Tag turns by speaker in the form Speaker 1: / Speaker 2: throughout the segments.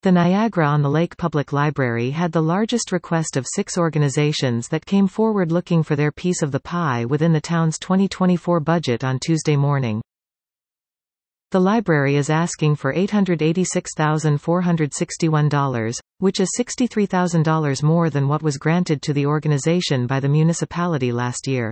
Speaker 1: The Niagara-on-the-Lake Public Library had the largest request of 6 organizations that came forward looking for their piece of the pie within the town's 2024 budget on Tuesday morning. The library is asking for $886,461, which is $63,000 more than what was granted to the organization by the municipality last year.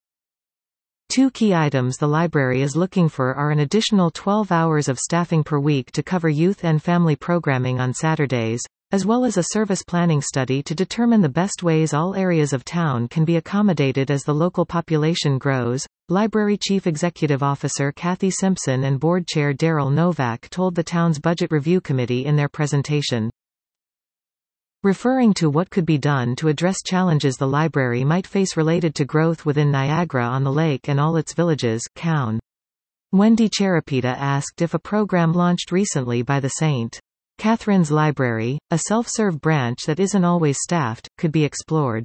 Speaker 1: 2 key items the library is looking for are an additional 12 hours of staffing per week to cover youth and family programming on Saturdays, as well as a service planning study to determine the best ways all areas of town can be accommodated as the local population grows. Library Chief Executive Officer Kathy Simpson and Board Chair Daryl Novak told the town's Budget Review Committee in their presentation. Referring to what could be done to address challenges the library might face related to growth within Niagara-on-the-Lake and all its villages, COWN. Wendy Cherapita asked if a program launched recently by the St. Catherine's Library, a self-serve branch that isn't always staffed, could be explored.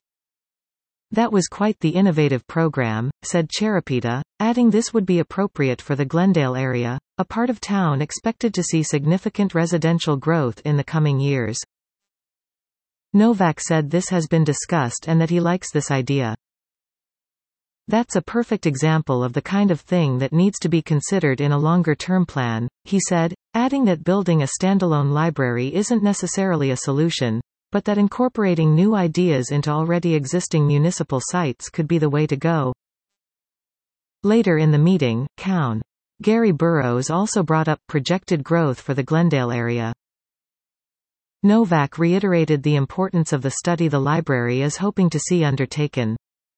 Speaker 1: That was quite the innovative program, said Cherapita, adding this would be appropriate for the Glendale area, a part of town expected to see significant residential growth in the coming years. Novak said this has been discussed and that he likes this idea. That's a perfect example of the kind of thing that needs to be considered in a longer-term plan, he said, adding that building a standalone library isn't necessarily a solution, but that incorporating new ideas into already existing municipal sites could be the way to go. Later in the meeting, COWN. Gary Burrows also brought up projected growth for the Glendale area. Novak reiterated the importance of the study the library is hoping to see undertaken.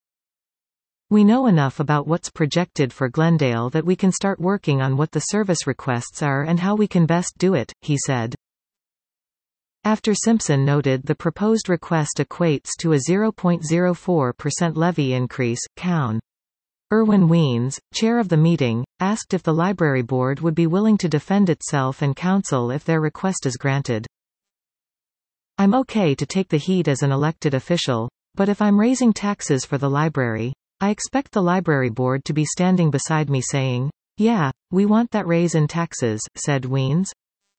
Speaker 1: We know enough about what's projected for Glendale that we can start working on what the service requests are and how we can best do it, he said. After Simpson noted the proposed request equates to a 0.04% levy increase, COWN. Erwin Weens, chair of the meeting, asked if the library board would be willing to defend itself and counsel if their request is granted. I'm okay to take the heat as an elected official, but if I'm raising taxes for the library, I expect the library board to be standing beside me saying, yeah, we want that raise in taxes, said Weens.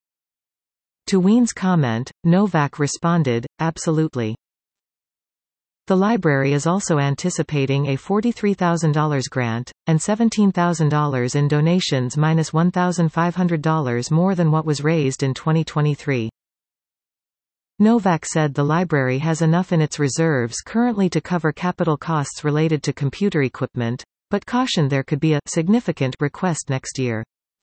Speaker 1: To Weens' comment, Novak responded, absolutely. The library is also anticipating a $43,000 grant, and $17,000 in donations minus $1,500 more than what was raised in 2023. Novak said the library has enough in its reserves currently to cover capital costs related to computer equipment, but cautioned there could be a significant request next year.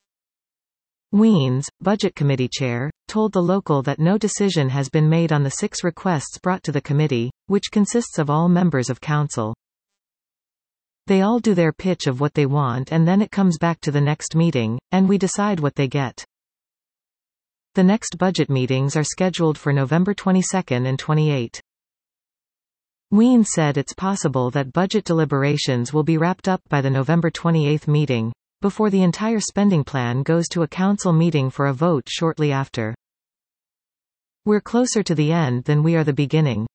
Speaker 1: Weens, Budget Committee Chair, told the Local that no decision has been made on the 6 requests brought to the committee, which consists of all members of council. They all do their pitch of what they want and then it comes back to the next meeting, and we decide what they get. The next budget meetings are scheduled for November 22 and 28. Weens said it's possible that budget deliberations will be wrapped up by the November 28 meeting, before the entire spending plan goes to a council meeting for a vote shortly after. We're closer to the end than we are the beginning.